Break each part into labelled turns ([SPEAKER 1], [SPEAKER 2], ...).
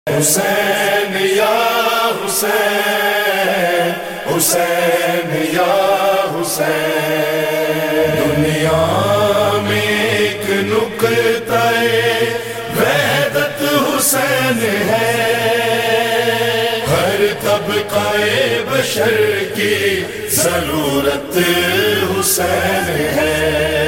[SPEAKER 1] حسین یا حسین، حسین یا حسین، دنیا میں ایک نقطہ وحدت حسین ہے، ہر طبقہ بشر کی ضرورت حسین ہے۔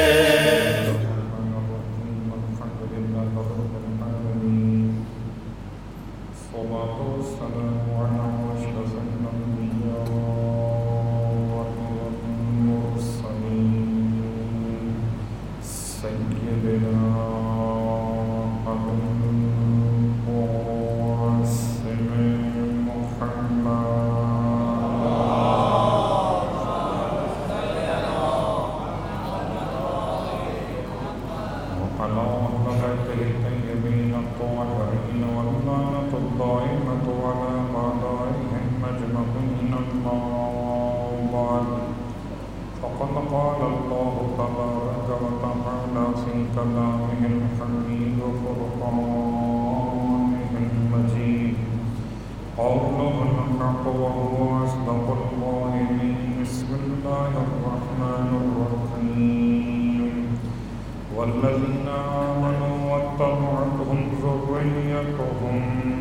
[SPEAKER 2] فقد قال الله تبارك وتعالى في كلامه الحميد وفرقانه المجيد، قوله الحق وهو أصدق القائلين، بسم الله الرحمن الرحيم، والذين آمنوا واتبعتهم ذريتهم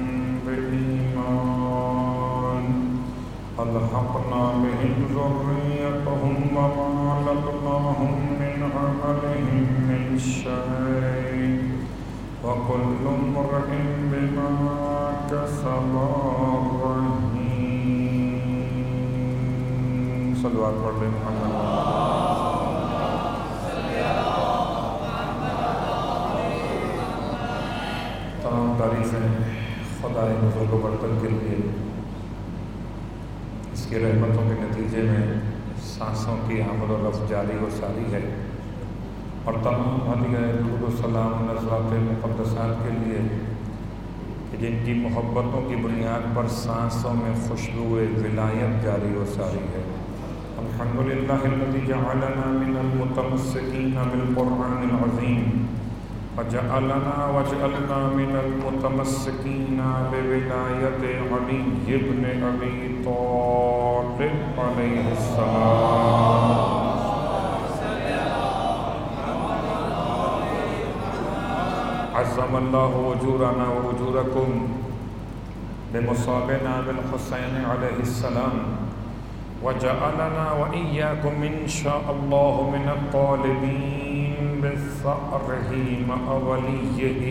[SPEAKER 2] بإيمان ألحقنا بهم ذريتهم وما ألتناهم من عملهم من شيء وكل امرئ بما كسب رهين۔ صلوات پڑھ لیں محمد۔ تمام تعریفیں خدائے بزرگ و برتر کے لیے، اس کی رحمتوں کے نتیجے میں سانسوں کی آمد و رفت جاری و ساری ہے، اور تمام ہدیہ درود و سلام نذرات مقدسات کے لیے کہ جن کی محبتوں کی بنیاد پر سانسوں میں خوشبو ولایت جاری و ساری ہے۔ الحمدللہ الذی جعلنا من المتمسکین بالقرآن العظیم وجعلنا من المتمسکین بولایت علی بن ابی طالب علیہ السلام۔ عظم اللہ اجورنا واجورکم بمصابنا بالحسین علیہ السلام، وجعلنا وإياكم إن شاء الله من الطالبين بثأره مع وليه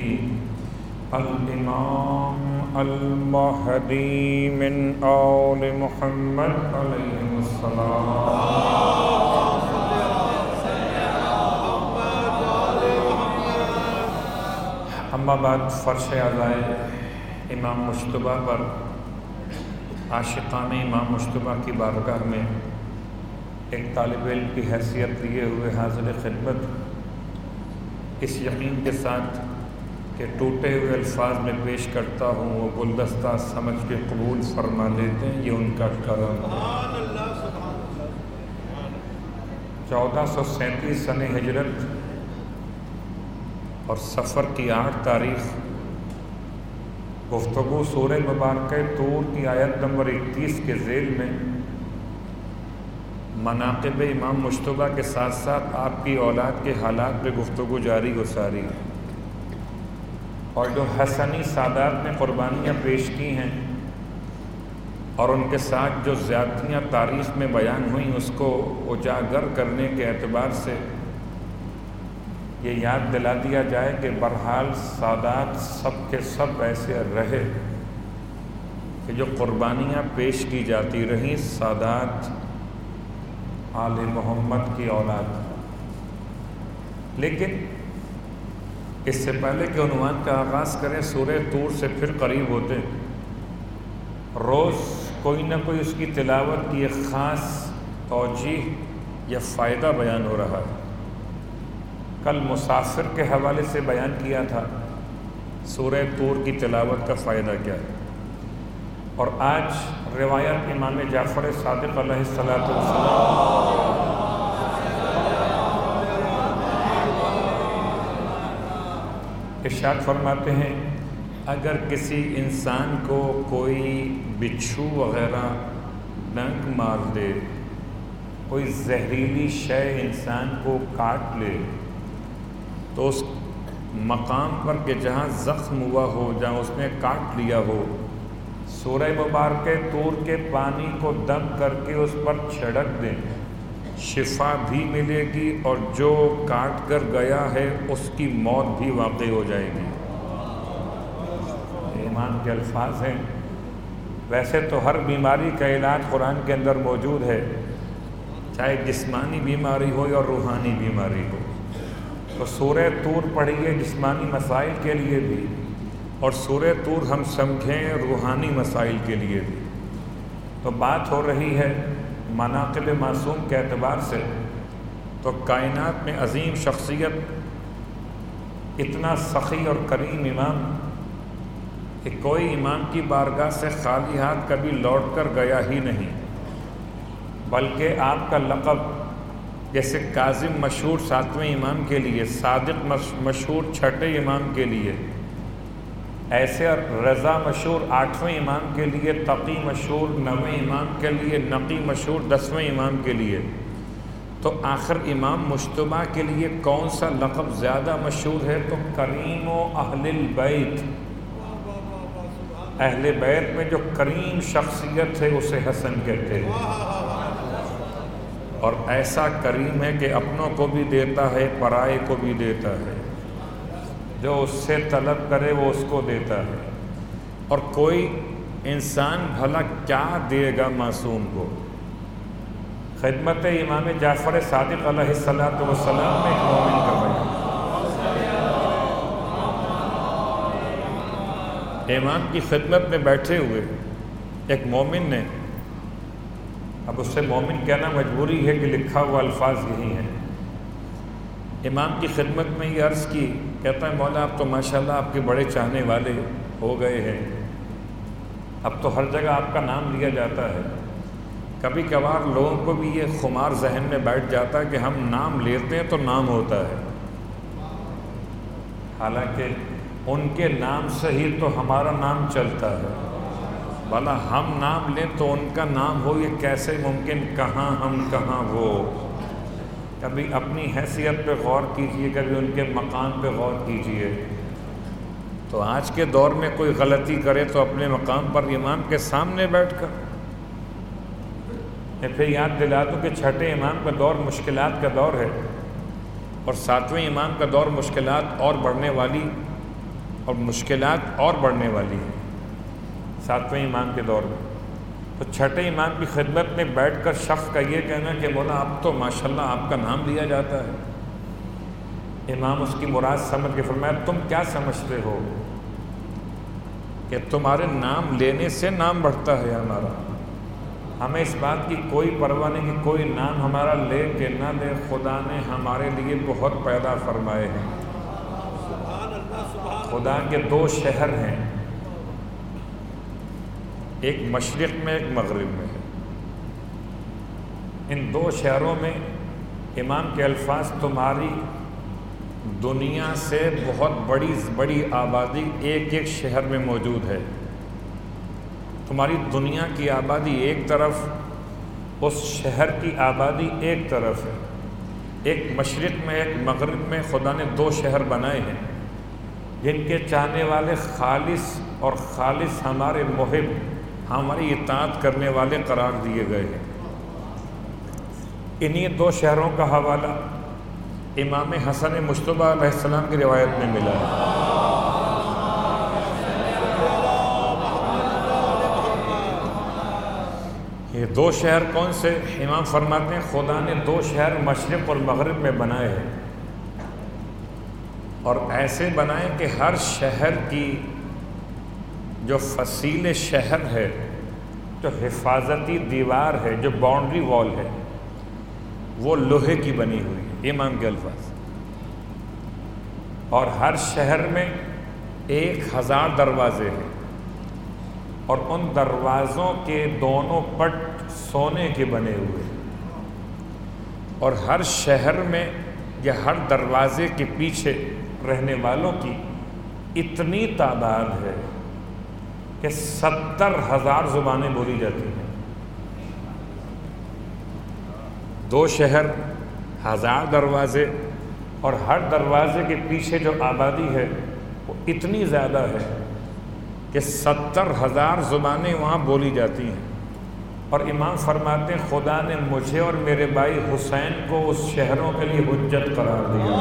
[SPEAKER 2] الإمام المهدي من آل محمد عليه السلام۔ اما بعد، فرش عزائے امام مجتبیٰ پر عاشقان امام مجتبیٰ کی بارگاہ میں ایک طالب علم کی حیثیت لیے ہوئے حاضر خدمت، اس یقین کے ساتھ کہ ٹوٹے ہوئے الفاظ میں پیش کرتا ہوں وہ گلدستہ سمجھ کے قبول فرما لیتے ہیں، یہ ان کا کرم ہے۔ 1437 سنہ ہجرت اور صفر کی 8 تاریخ، گفتگو سورہ مبارکہ طور کی آیت نمبر 21 کے ذیل میں مناقب امام مجتبیٰ کے ساتھ ساتھ آپ کی اولاد کے حالات پہ گفتگو جاری و ساری ہے، اور جو حسنی سادات نے قربانیاں پیش کی ہیں اور ان کے ساتھ جو زیادتیاں تاریخ میں بیان ہوئیں اس کو اجاگر کرنے کے اعتبار سے یہ یاد دلا دیا جائے کہ بہرحال سادات سب کے سب ایسے رہے کہ جو قربانیاں پیش کی جاتی رہیں سادات آل محمد کی اولاد۔ لیکن اس سے پہلے کہ عنوان کا آغاز کریں، سورہ طور سے پھر قریب ہوتے روز کوئی نہ کوئی اس کی تلاوت کی ایک خاص توجیہ یا فائدہ بیان ہو رہا ہے۔ کل مسافر کے حوالے سے بیان کیا تھا سورہ طور کی تلاوت کا فائدہ کیا ہے، اور آج روایت امام جعفر صادق علیہ الصلوۃ والسلام ارشاد فرماتے ہیں اگر کسی انسان کو کوئی بچھو وغیرہ ڈنک مار دے، کوئی زہریلی شے انسان کو کاٹ لے، تو اس مقام پر کہ جہاں زخم ہوا ہو، جہاں اس نے کاٹ لیا ہو، سورہ مبارکہ طور کے پانی کو دم کر کے اس پر چھڑک دیں، شفا بھی ملے گی اور جو کاٹ کر گیا ہے اس کی موت بھی واقع ہو جائے گی۔ ایمان کے الفاظ ہیں۔ ویسے تو ہر بیماری کا علاج قرآن کے اندر موجود ہے، چاہے جسمانی بیماری ہو یا روحانی بیماری ہو۔ تو سورہ طور پڑھیے جسمانی مسائل کے لیے بھی، اور سورہ طور ہم سمجھیں روحانی مسائل کے لیے بھی۔ تو بات ہو رہی ہے مناقب معصوم کے اعتبار سے، تو کائنات میں عظیم شخصیت، اتنا سخی اور کریم امام کہ کوئی امام کی بارگاہ سے خالی ہاتھ کبھی لوٹ کر گیا ہی نہیں، بلکہ آپ کا لقب جیسے کاظم مشہور 7ویں امام کے لیے، صادق مشہور 6ٹھے امام کے لیے، ایسے رضا مشہور 8ویں امام کے لیے، تقی مشہور 9ویں امام کے لیے، نقی مشہور 10ویں امام کے لیے، تو آخر امام مجتبیٰ کے لیے کون سا لقب زیادہ مشہور ہے؟ تو کریم و اہل البیت، اہل بیت میں جو کریم شخصیت ہے اسے حسن کہتے ہیں، اور ایسا کریم ہے کہ اپنوں کو بھی دیتا ہے، پرائے کو بھی دیتا ہے، جو اس سے طلب کرے وہ اس کو دیتا ہے۔ اور کوئی انسان بھلا کیا دے گا معصوم کو؟ خدمت امام جعفر صادق علیہ الصلوۃ والسلام میں ایک مومن کا بیان، امام کی خدمت میں بیٹھے ہوئے ایک مومن نے، اب اس سے مومن کہنا مجبوری ہے کہ لکھا ہوا الفاظ یہی ہیں، امام کی خدمت میں یہ عرض کی، کہتا ہے مولا آپ تو ماشاءاللہ آپ کے بڑے چاہنے والے ہو گئے ہیں، اب تو ہر جگہ آپ کا نام لیا جاتا ہے، کبھی کبھار لوگوں کو بھی یہ خمار ذہن میں بیٹھ جاتا ہے کہ ہم نام لیتے ہیں تو نام ہوتا ہے، حالانکہ ان کے نام سے ہی تو ہمارا نام چلتا ہے، بھلا ہم نام لیں تو ان کا نام ہو، یہ کیسے ممکن؟ کہاں ہم کہاں وہ۔ کبھی اپنی حیثیت پہ غور کیجئے، کبھی ان کے مقام پہ غور کیجئے۔ تو آج کے دور میں کوئی غلطی کرے تو اپنے مقام پر امام کے سامنے بیٹھ کر، میں پھر یاد دلا دوں کہ 6ٹھے امام کا دور مشکلات کا دور ہے، اور 7ویں امام کا دور مشکلات اور بڑھنے والی، اور مشکلات اور بڑھنے والی ہے 7ویں امام کے دور میں۔ تو 6ٹھے امام کی خدمت میں بیٹھ کر شخص کا یہ کہنا کہ مولا اب تو ماشاءاللہ آپ کا نام لیا جاتا ہے، امام اس کی مراد سمجھ کے فرمایا تم کیا سمجھتے ہو کہ تمہارے نام لینے سے نام بڑھتا ہے ہمارا؟ ہمیں اس بات کی کوئی پرواہ نہیں کہ کوئی نام ہمارا لے کہ نہ لے، خدا نے ہمارے لیے بہت پیدا فرمائے ہیں۔ خدا کے 2 شہر ہیں، ایک مشرق میں ایک مغرب میں ہے، ان 2 شہروں میں امام کے الفاظ تمہاری دنیا سے بہت بڑی آبادی ایک ایک شہر میں موجود ہے، تمہاری دنیا کی آبادی ایک طرف، اس شہر کی آبادی ایک طرف ہے، ایک مشرق میں ایک مغرب میں خدا نے 2 شہر بنائے ہیں جن کے چاہنے والے خالص اور خالص ہمارے محب، ہماری اطاعت کرنے والے قرار دیے گئے ہیں۔ انہی 2 شہروں کا حوالہ امام حسن مجتبیٰ علیہ السلام کی روایت میں ملا ہے۔ یہ 2 شہر کون سے؟ امام فرماتے ہیں خدا نے 2 شہر مشرق اور مغرب میں بنائے ہیں، اور ایسے بنائے کہ ہر شہر کی جو فصیل شہر ہے، جو حفاظتی دیوار ہے، جو باؤنڈری وال ہے، وہ لوہے کی بنی ہوئی ہے، امام کے الفاظ، اور ہر شہر میں 1000 دروازے ہیں، اور ان دروازوں کے دونوں پٹ سونے کے بنے ہوئے، اور ہر شہر میں یا ہر دروازے کے پیچھے رہنے والوں کی اتنی تعداد ہے کہ 70,000 زبانیں بولی جاتی ہیں. 2 شہر، 1000 دروازے، اور ہر دروازے کے پیچھے جو آبادی ہے وہ اتنی زیادہ ہے کہ 70,000 زبانیں وہاں بولی جاتی ہیں. اور امام فرماتے ہیں خدا نے مجھے اور میرے بھائی حسین کو اس شہروں کے لیے حجت قرار دیا.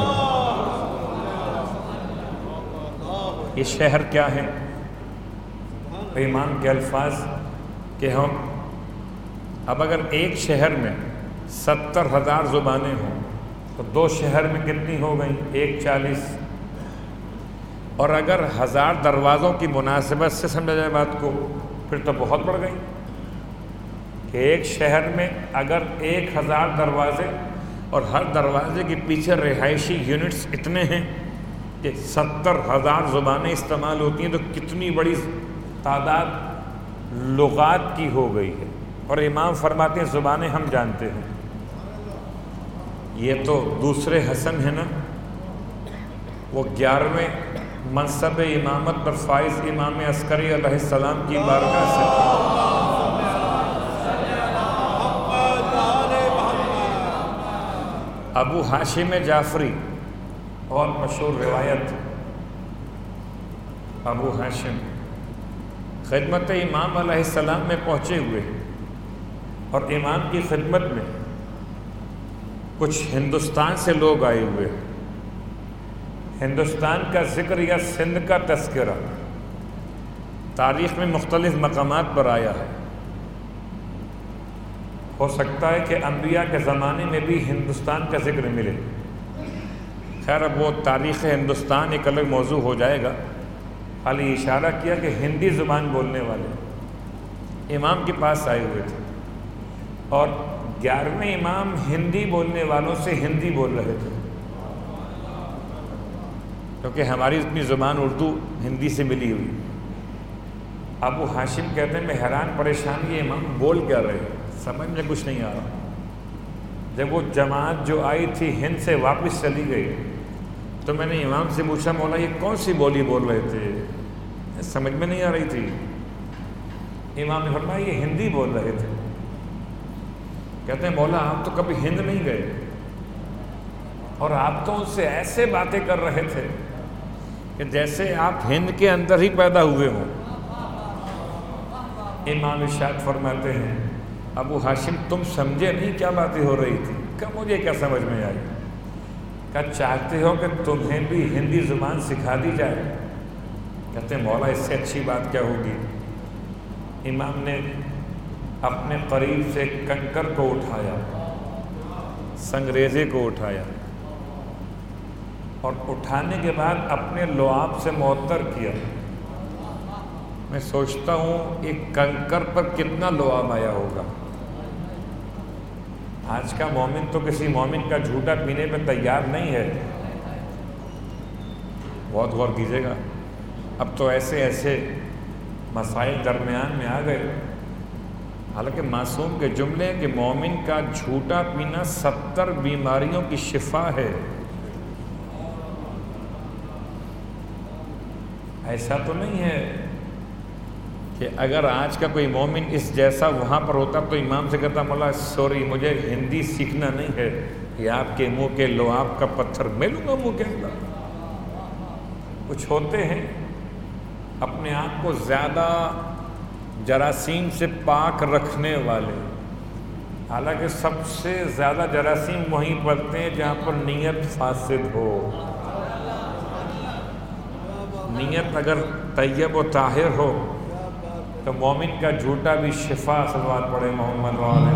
[SPEAKER 2] یہ شہر کیا ہے؟ امام کے الفاظ کہ ہم اب اگر ایک شہر میں 70,000 زبانیں ہوں تو 2 شہر میں کتنی ہو گئیں؟ 140. اور اگر 1000 دروازوں کی مناسبت سے سمجھا جائے بات کو پھر تو بہت بڑھ گئی کہ ایک شہر میں اگر 1000 دروازے اور ہر دروازے کے پیچھے رہائشی یونٹس اتنے ہیں کہ 70,000 زبانیں استعمال ہوتی ہیں تو کتنی بڑی تعداد لغات کی ہو گئی ہے. اور امام فرماتے ہیں زبانیں ہم جانتے ہیں. یہ تو دوسرے حسن ہے نا، وہ 11ویں منصب امامت پر فائز امام عسکری علیہ السلام کی بارگاہ سے ابو ہاشم جعفری، اور مشہور روایت، ابو ہاشم خدمت امام علیہ السلام میں پہنچے ہوئے اور امام کی خدمت میں کچھ ہندوستان سے لوگ آئے ہوئے. ہندوستان کا ذکر یا سندھ کا تذکرہ تاریخ میں مختلف مقامات پر آیا ہے. ہو سکتا ہے کہ انبیاء کے زمانے میں بھی ہندوستان کا ذکر ملے. خیر اب وہ تاریخ ہندوستان ایک الگ موضوع ہو جائے گا. خالی اشارہ کیا کہ ہندی زبان بولنے والے امام کے پاس آئے ہوئے تھے اور 11ویں امام ہندی بولنے والوں سے ہندی بول رہے تھے، کیونکہ ہماری اپنی زبان اردو ہندی سے ملی ہوئی. ابو ہاشم کہتے ہیں میں حیران پریشان یہ امام بول کیا رہے، سمجھ میں کچھ نہیں آ رہا. جب وہ جماعت جو آئی تھی ہند سے واپس چلی گئی تو میں نے امام سے پوچھا مولا یہ کون سی بولی بول رہے تھے، سمجھ میں نہیں آ رہی تھی. امام نے فرمایا یہ ہندی بول رہے تھے. کہتے ہیں مولا آپ تو کبھی ہند نہیں گئے اور آپ تو ان سے ایسے باتیں کر رہے تھے کہ جیسے آپ ہند کے اندر ہی پیدا ہوئے ہوں. امام ارشاد فرماتے ہیں ابو ہاشم تم سمجھے نہیں کیا باتیں ہو رہی تھی. کہ مجھے کیا سمجھ میں آئی؟ کہ چاہتے ہو کہ تمہیں بھی ہندی زبان سکھا دی جائے؟ کہتے ہیں مولا اس سے اچھی بات کیا ہوگی. امام نے اپنے قریب سے کنکر کو اٹھایا، سنگریزے کو اٹھایا اور اٹھانے کے بعد اپنے لعاب سے معطر کیا. میں سوچتا ہوں ایک کنکر پر کتنا لعاب آیا ہوگا. آج کا مومن تو کسی مومن کا جھوٹا پینے پہ تیار نہیں ہے. بہت غور کیجیے گا. اب تو ایسے ایسے مسائل درمیان میں آ گئے. حالانکہ معصوم کے جملے ہیں کہ مومن کا جھوٹا پینا 70 بیماریوں کی شفا ہے. ایسا تو نہیں ہے کہ اگر آج کا کوئی مومن اس جیسا وہاں پر ہوتا تو امام سے کہتا مولا سوری مجھے ہندی سیکھنا نہیں ہے، یہ آپ کے منہ کے لعاب کا پتھر میں لوں گا منہ کے اندر. کچھ ہوتے ہیں اپنے آپ کو زیادہ جراثیم سے پاک رکھنے والے، حالانکہ سب سے زیادہ جراثیم وہیں پڑتے ہیں جہاں پر نیت فاسد ہو. نیت اگر طیب و طاہر ہو تو مومن کا جھوٹا بھی شفا. صلوات پڑھے محمد وعلیہ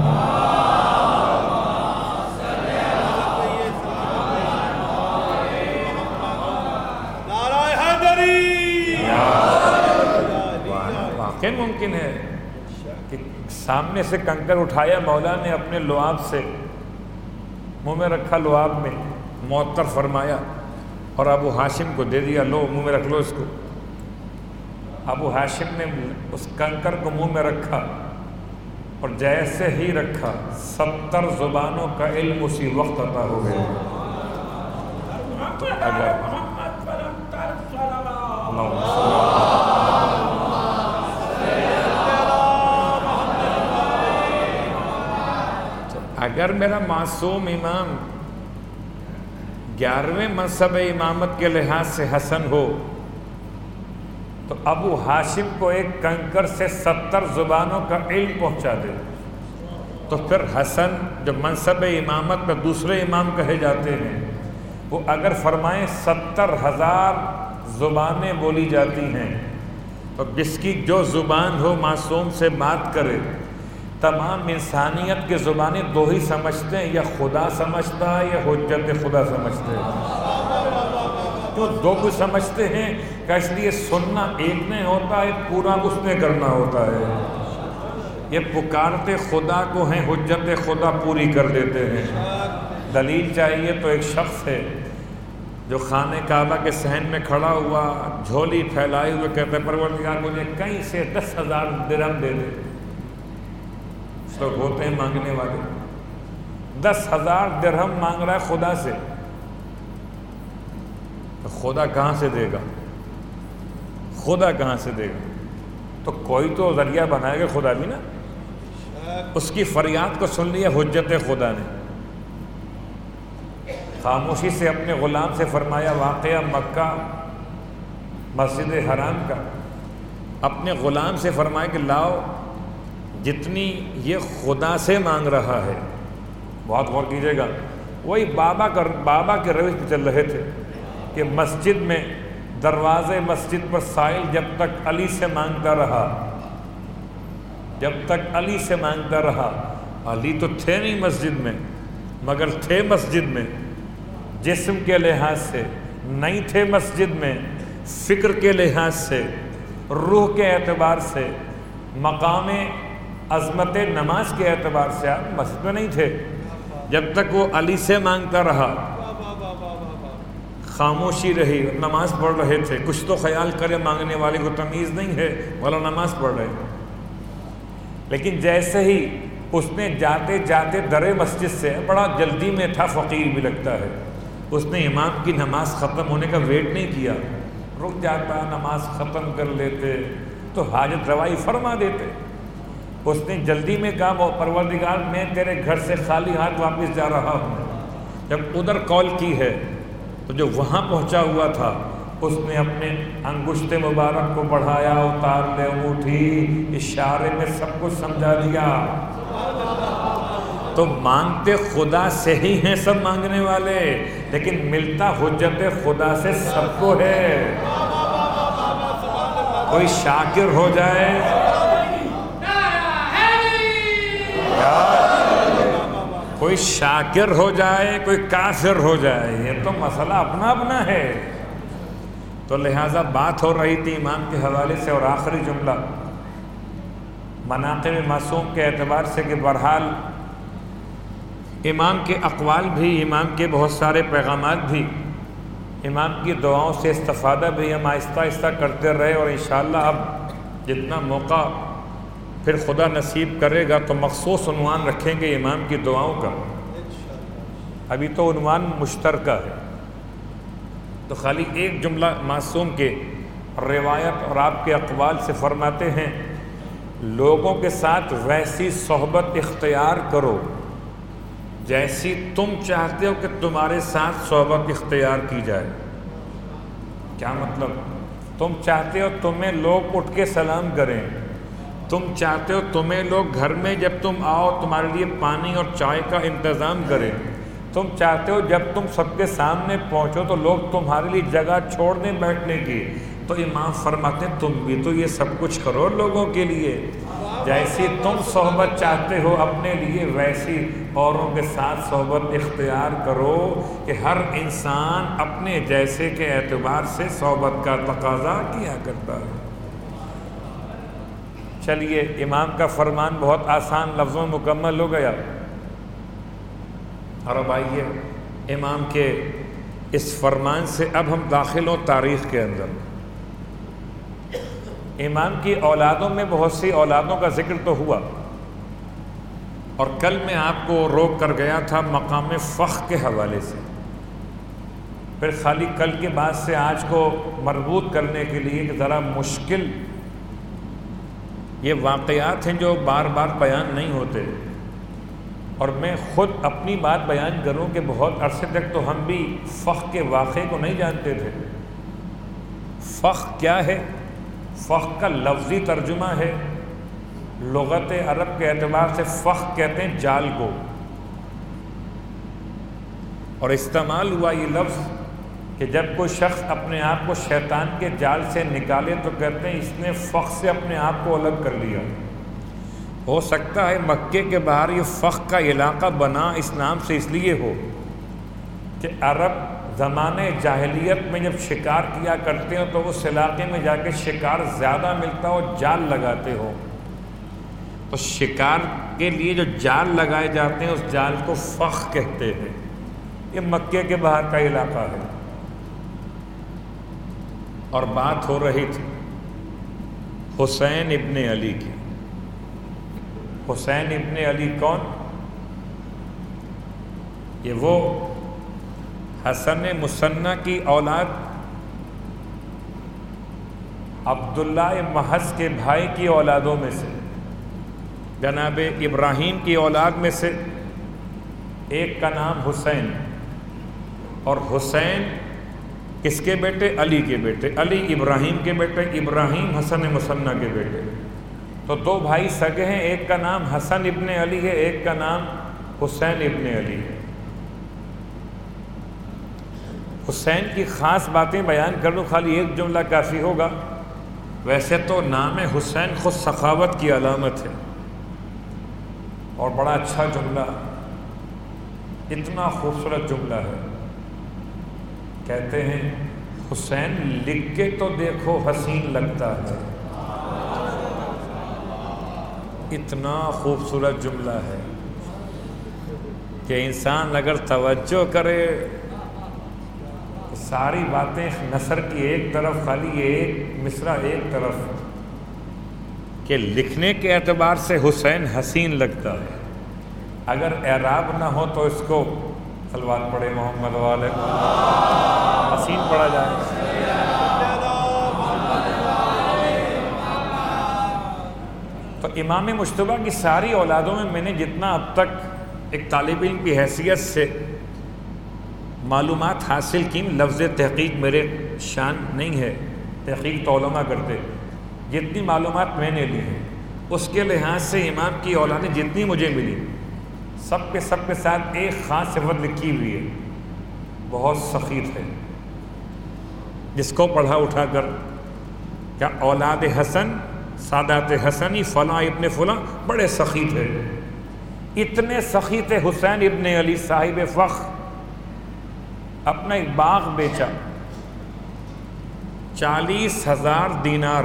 [SPEAKER 2] واقعی ممکن ہے کہ سامنے سے کنکر اٹھایا مولا نے اپنے لعاب سے منہ میں رکھا، لعاب میں معطر فرمایا اور ابو ہاشم کو دے دیا، لو منہ میں رکھ لو اس کو. ابو ہاشم نے اس کنکر کو منہ میں رکھا اور جیسے ہی رکھا 70 زبانوں کا علم اسی وقت عطا ہو گیا. تو اگر اگر میرا معصوم امام 11ویں منصب امامت کے لحاظ سے حسن ہو تو ابو ہاشم کو ایک کنکر سے 70 زبانوں کا علم پہنچا دے، تو پھر حسن جو منصب امامت میں دوسرے امام کہے جاتے ہیں، وہ اگر فرمائیں 70,000 زبانیں بولی جاتی ہیں، تو جس کی جو زبان ہو معصوم سے بات کرے، تمام انسانیت کی زبانیں دو ہی سمجھتے ہیں، یا خدا سمجھتا ہے یا حجت خدا سمجھتے ہیں۔ تو دو کو سمجھتے ہیں کہ اس لیے سننا ایک نے ہوتا ہے، پورا اس نے کرنا ہوتا ہے۔ یہ پکارتے خدا کو ہیں، حجت خدا پوری کر دیتے ہیں۔ دلیل چاہیے تو ایک شخص ہے جو خانہ کعبہ کے صحن میں کھڑا ہوا، جھولی پھیلائے ہوئے کہتے ہیں پروردگار مجھے کہیں سے 10,000 درہم دے دے۔ اس لوگ ہوتے ہیں مانگنے والے، 10,000 درہم مانگ رہا ہے خدا سے، تو خدا کہاں سے دے گا؟ خدا کہاں سے دے گا؟ تو کوئی تو ذریعہ بنائے گا خدا بھی نا۔ اس کی فریاد کو سن لیا حجت خدا نے، خاموشی سے اپنے غلام سے فرمایا، واقعہ مکہ مسجد حرام کا، اپنے غلام سے فرمایا کہ لاؤ جتنی یہ خدا سے مانگ رہا ہے۔ بہت غور کیجیے گا، وہی بابا کے روش پہ چل رہے تھے کہ مسجد میں دروازے مسجد پر سائل جب تک علی سے مانگتا رہا، جب تک علی سے مانگتا رہا۔ علی تو تھے نہیں مسجد میں، مگر تھے مسجد میں، جسم کے لحاظ سے نہیں تھے مسجد میں، فکر کے لحاظ سے، روح کے اعتبار سے، مقام عظمت نماز کے اعتبار سے آپ مسجد میں نہیں تھے جب تک وہ علی سے مانگتا رہا۔ خاموشی رہی، نماز پڑھ رہے تھے۔ کچھ تو خیال کرے مانگنے والے کو تمیز نہیں ہے، والا نماز پڑھ رہے، لیکن جیسے ہی اس نے جاتے جاتے در مسجد سے، بڑا جلدی میں تھا، فقیر بھی لگتا ہے، اس نے امام کی نماز ختم ہونے کا ویٹ نہیں کیا، رک جاتا، نماز ختم کر لیتے تو حاجت روائی فرما دیتے۔ اس نے جلدی میں کہا، پروردگار میں تیرے گھر سے خالی ہاتھ واپس جا رہا ہوں۔ جب ادھر کال کی ہے تو جو وہاں پہنچا ہوا تھا، اس نے اپنے انگشت مبارک کو بڑھایا، اتار لے انگوٹھی، اشارے میں سب کچھ سمجھا دیا۔ تو مانگتے خدا سے ہی ہیں سب مانگنے والے، لیکن ملتا حجت خدا سے سب کو ہے۔ کوئی شاکر ہو جائے، کوئی شاکر ہو جائے، کوئی کافر ہو جائے، یہ تو مسئلہ اپنا اپنا ہے۔ تو لہٰذا بات ہو رہی تھی امام کے حوالے سے، اور آخری جملہ مناقب معصوم کے اعتبار سے کہ بہرحال امام کے اقوال بھی، امام کے بہت سارے پیغامات بھی، امام کی دعاؤں سے استفادہ بھی ہم آہستہ آہستہ کرتے رہے، اور انشاءاللہ اب جتنا موقع پھر خدا نصیب کرے گا تو مخصوص عنوان رکھیں گے امام کی دعاؤں کا۔ ابھی تو عنوان مشترکہ ہے، تو خالی ایک جملہ معصوم کے روایت اور آپ کے اقوال سے فرماتے ہیں، لوگوں کے ساتھ ویسی صحبت اختیار کرو جیسی تم چاہتے ہو کہ تمہارے ساتھ صحبت اختیار کی جائے۔ کیا مطلب؟ تم چاہتے ہو تمہیں لوگ اٹھ کے سلام کریں، تم چاہتے ہو تمہیں لوگ گھر میں جب تم آؤ تمہارے لیے پانی اور چائے کا انتظام کریں، تم چاہتے ہو جب تم سب کے سامنے پہنچو تو لوگ تمہارے لیے جگہ چھوڑ دیں بیٹھنے کی۔ تو امام فرماتے ہیں تم بھی تو یہ سب کچھ کرو لوگوں کے لیے، جیسی تم صحبت چاہتے ہو اپنے لیے ویسی اوروں کے ساتھ صحبت اختیار کرو، کہ ہر انسان اپنے جیسے کے اعتبار سے صحبت کا تقاضا کیا کرتا ہے۔ چلیے امام کا فرمان بہت آسان لفظوں میں مکمل ہو گیا، اور اب آئیے امام کے اس فرمان سے اب ہم داخل ہوں تاریخ کے اندر۔ امام کی اولادوں میں بہت سی اولادوں کا ذکر تو ہوا، اور کل میں آپ کو روک کر گیا تھا مقام فخر کے حوالے سے، پھر خالی کل کے بعد سے آج کو مربوط کرنے کے لیے کہ ذرا مشکل یہ واقعات ہیں جو بار بار بیان نہیں ہوتے، اور میں خود اپنی بات بیان کروں کہ بہت عرصے تک تو ہم بھی فخر کے واقعے کو نہیں جانتے تھے۔ فخر کیا ہے؟ فخر کا لفظی ترجمہ ہے، لغت عرب کے اعتبار سے فخر کہتے ہیں جال کو، اور استعمال ہوا یہ لفظ کہ جب کوئی شخص اپنے آپ کو شیطان کے جال سے نکالے تو کہتے ہیں اس نے فخر سے اپنے آپ کو الگ کر لیا۔ ہو سکتا ہے مکے کے باہر یہ فخر کا علاقہ بنا اس نام سے اس لیے ہو کہ عرب زمانے جاہلیت میں جب شکار کیا کرتے ہو تو اس علاقے میں جا کے شکار زیادہ ملتا ہو، جال لگاتے ہو، تو شکار کے لیے جو جال لگائے جاتے ہیں اس جال کو فخر کہتے ہیں۔ یہ مکے کے باہر کا علاقہ ہے، اور بات ہو رہی تھی حسین ابن علی کی۔ حسین ابن علی کون؟ یہ وہ حسن مثنی کی اولاد، عبداللہ محض کے بھائی کی اولادوں میں سے، جناب ابراہیم کی اولاد میں سے ایک کا نام حسین، اور حسین کس کے بیٹے؟ علی کے بیٹے، علی ابراہیم کے بیٹے، ابراہیم حسن مثنی کے بیٹے، تو دو بھائی سگے ہیں، ایک کا نام حسن ابن علی ہے، ایک کا نام حسین ابن علی ہے۔ حسین کی خاص باتیں بیان کر لوں، خالی ایک جملہ کافی ہوگا۔ ویسے تو نام حسین خود سخاوت کی علامت ہے، اور بڑا اچھا جملہ، اتنا خوبصورت جملہ ہے۔ کہتے ہیں حسین لکھ کے تو دیکھو حسین لگتا ہے، اتنا خوبصورت جملہ ہے کہ انسان اگر توجہ کرے ساری باتیں نثر کی ایک طرف، خالی یہ ایک مصرع ایک طرف، کہ لکھنے کے اعتبار سے حسین حسین لگتا ہے، اگر اعراب نہ ہو تو اس کو صلوات پڑھے محمد والے حسین پڑھا جائے۔ تو امام مجتبیٰ کی ساری اولادوں میں نے جتنا اب تک ایک طالب علم کی حیثیت سے معلومات حاصل کی، لفظ تحقیق میرے شان نہیں ہے، تحقیق تو علماء کرتے، جتنی معلومات میں نے لی ہیں اس کے لحاظ سے امام کی اولادیں جتنی مجھے ملی، سب کے ساتھ ایک خاص صفت لکھی ہوئی ہے، بہت سخیت ہے، جس کو پڑھا اٹھا کر کیا اولاد حسن سادات حسنی فلاں ابن فلاں بڑے سخیت ہے، اتنے سخیت حسین ابن علی صاحب فخر اپنا ایک باغ بیچا، 40,000 دینار،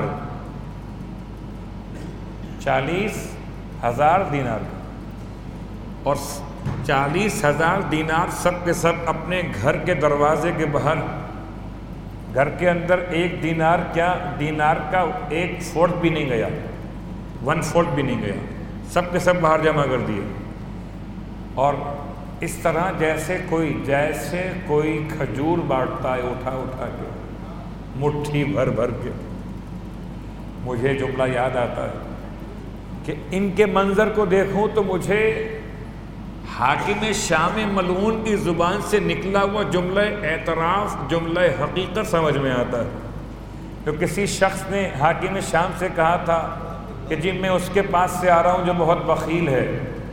[SPEAKER 2] 40,000 دینار، اور 40,000 دینار سب کے سب اپنے گھر کے دروازے کے باہر، گھر کے اندر ایک دینار کیا، دینار کا 1 فوٹ بھی نہیں گیا، 1 فوٹ بھی نہیں گیا، سب کے سب باہر جمع کر دیے، اور اس طرح جیسے کوئی کھجور بانٹتا ہے اٹھا کے، مٹھی بھر کے۔ مجھے جملہ یاد آتا ہے کہ ان کے منظر کو دیکھوں تو مجھے حاکم شام ملعون کی زبان سے نکلا ہوا جملہ اعتراف، جملہ حقیقت سمجھ میں آتا ہے، تو کسی شخص نے حاکم شام سے کہا تھا کہ جی میں اس کے پاس سے آ رہا ہوں جو بہت بخیل ہے،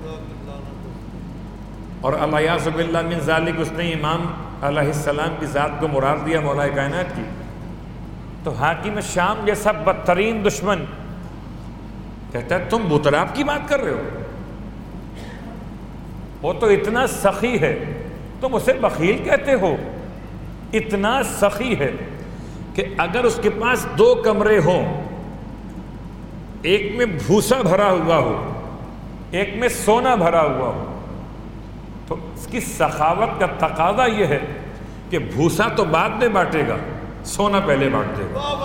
[SPEAKER 2] اور الیاذ باللہ من ذالک اس نے امام علیہ السلام کی ذات کو مراد دیا، مولا کائنات کی۔ تو حاکم شام جیسا بدترین دشمن کہتا ہے تم بتراب کی بات کر رہے ہو، وہ تو اتنا سخی ہے، تم اسے بخیل کہتے ہو، اتنا سخی ہے کہ اگر اس کے پاس 2 کمرے ہوں، ایک میں بھوسا بھرا ہوا ہو، ایک میں سونا بھرا ہوا ہو، تو اس کی سخاوت کا تقاضا یہ ہے کہ بھوسا تو بعد میں بانٹے گا، سونا پہلے بانٹ دے گا۔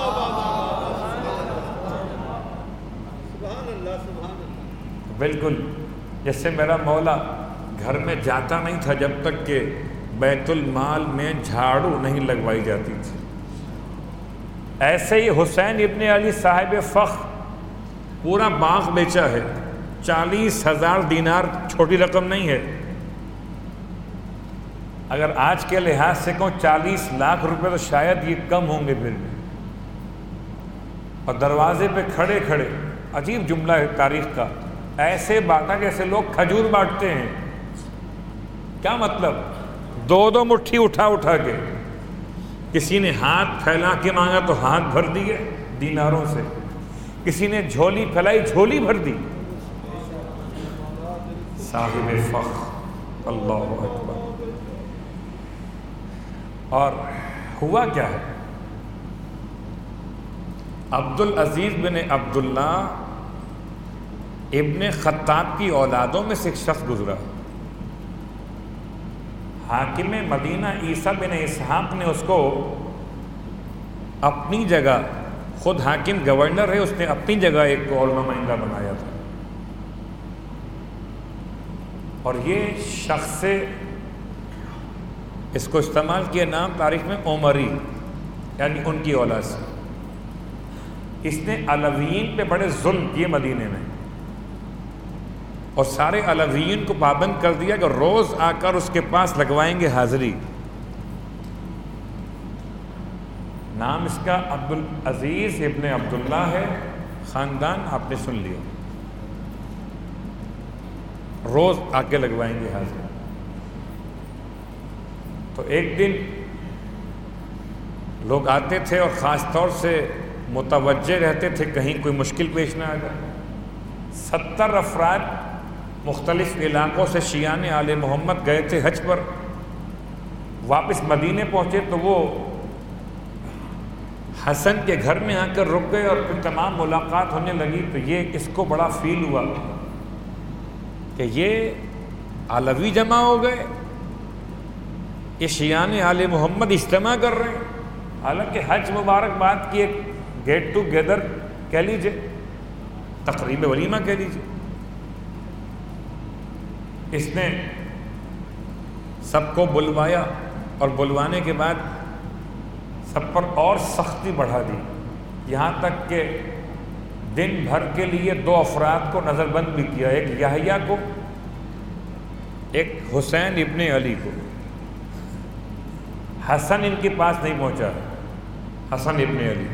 [SPEAKER 2] بالکل جیسے میرا مولا گھر میں جاتا نہیں تھا جب تک کہ بیت المال میں جھاڑو نہیں لگوائی جاتی تھی، ایسے ہی حسین ابن علی صاحب فخر پورا باغ بیچا ہے، 40,000 دینار چھوٹی رقم نہیں ہے. اگر آج کے لحاظ سے کہوں 40 لاکھ روپے تو شاید یہ کم ہوں گے پھر بھی. اور دروازے پہ کھڑے کھڑے، عجیب جملہ ہے تاریخ کا، ایسے بانٹا جیسے لوگ کھجور بانٹتے ہیں. کیا مطلب؟ 2 مٹھی اٹھا اٹھا کے. کسی نے ہاتھ پھیلا کے مانگا تو ہاتھ بھر دیے دیناروں سے، کسی نے جھولی پھیلائی جھولی بھر دی. صاحب فخر، اللہ اکبر. اور ہوا کیا ہے؟ عبدالعزیز بن عبداللہ ابن خطاب کی اولادوں میں سے ایک شخص گزرا. حاکم مدینہ عیسیٰ بن اسحاق نے اس کو اپنی جگہ، خود حاکم گورنر ہے، اس نے اپنی جگہ ایک کو اور نمائندہ بنایا تھا. اور یہ شخص اس کو استعمال کیا نام تاریخ میں عمری، یعنی ان کی اولاد سے. اس نے علویین پہ بڑے ظلم کیے مدینے میں، اور سارے علویین کو پابند کر دیا کہ روز آ کر اس کے پاس لگوائیں گے حاضری. نام اس کا عبدالعزیز ابن عبداللہ ہے، خاندان آپ نے سن لیا. روز آ کے لگوائیں گے حاضری. تو ایک دن لوگ آتے تھے اور خاص طور سے متوجہ رہتے تھے کہیں کوئی مشکل پیش نہ آ جائے. 70 افراد مختلف علاقوں سے شیعان آل محمد گئے تھے حج پر. واپس مدینے پہنچے تو وہ حسن کے گھر میں آ کر رک گئے، اور پھر تمام ملاقات ہونے لگی. تو یہ اس کو بڑا فیل ہوا کہ یہ علوی جمع ہو گئے، یہ شیعان آل محمد اجتماع کر رہے ہیں. حالانکہ حج مبارک بعد کی ایک گیٹ ٹو گیدر کہہ لیجئے، تقریب ولیمہ کہہ لیجئے. اس نے سب کو بلوایا، اور بلوانے کے بعد سب پر اور سختی بڑھا دی، یہاں تک کہ دن بھر کے لیے 2 افراد کو نظر بند بھی کیا، ایک یحییٰ کو، ایک حسین ابن علی کو. حسن ان کے پاس نہیں پہنچا، حسن ابن علی،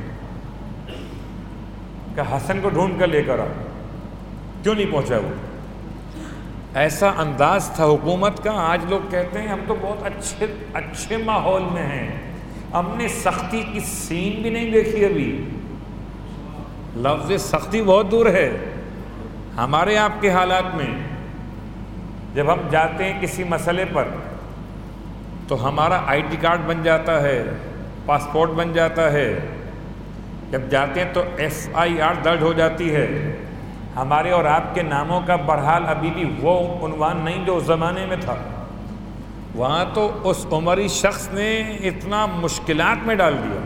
[SPEAKER 2] کہ حسن کو ڈھونڈ کر لے کر آ. کیوں نہیں پہنچا وہ؟ ایسا انداز تھا حکومت کا. آج لوگ کہتے ہیں ہم تو بہت اچھے ماحول میں ہیں، ہم نے سختی کی سین بھی نہیں دیکھی ابھی. لفظ سختی بہت دور ہے ہمارے آپ کے حالات میں. جب ہم جاتے ہیں کسی مسئلے پر تو ہمارا ID کارڈ بن جاتا ہے، پاسپورٹ بن جاتا ہے. جب جاتے ہیں تو FIR درج ہو جاتی ہے. ہمارے اور آپ کے ناموں کا بہرحال ابھی بھی وہ عنوان نہیں جو اس زمانے میں تھا. وہاں تو اس عمری شخص نے اتنا مشکلات میں ڈال دیا.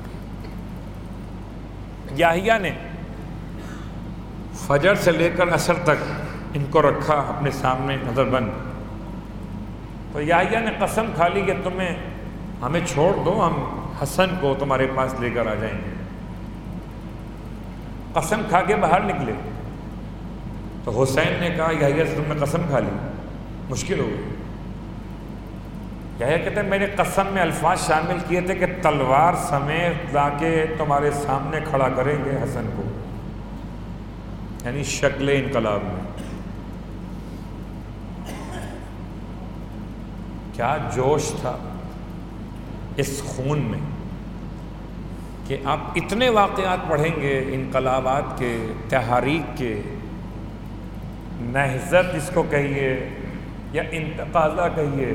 [SPEAKER 2] یحییٰ نے فجر سے لے کر عصر تک ان کو رکھا اپنے سامنے نظر بند. تو یحییٰ نے قسم کھا لی کہ ہمیں چھوڑ دو، ہم حسن کو تمہارے پاس لے کر آ جائیں گے. قسم کھا کے باہر نکلے تو حسین نے کہا یحییٰ سے تم نے قسم کھا لی، مشکل ہو گئی. یحییٰ کہتے ہیں میں نے قسم میں الفاظ شامل کیے تھے کہ تلوار سمیت لا کے تمہارے سامنے کھڑا کریں گے حسن کو، یعنی شکل انقلاب میں. کیا جوش تھا اس خون میں کہ آپ اتنے واقعات پڑھیں گے انقلابات کے، تحریک کے، نہضت اس کو کہیے یا انتقاضہ کہیے،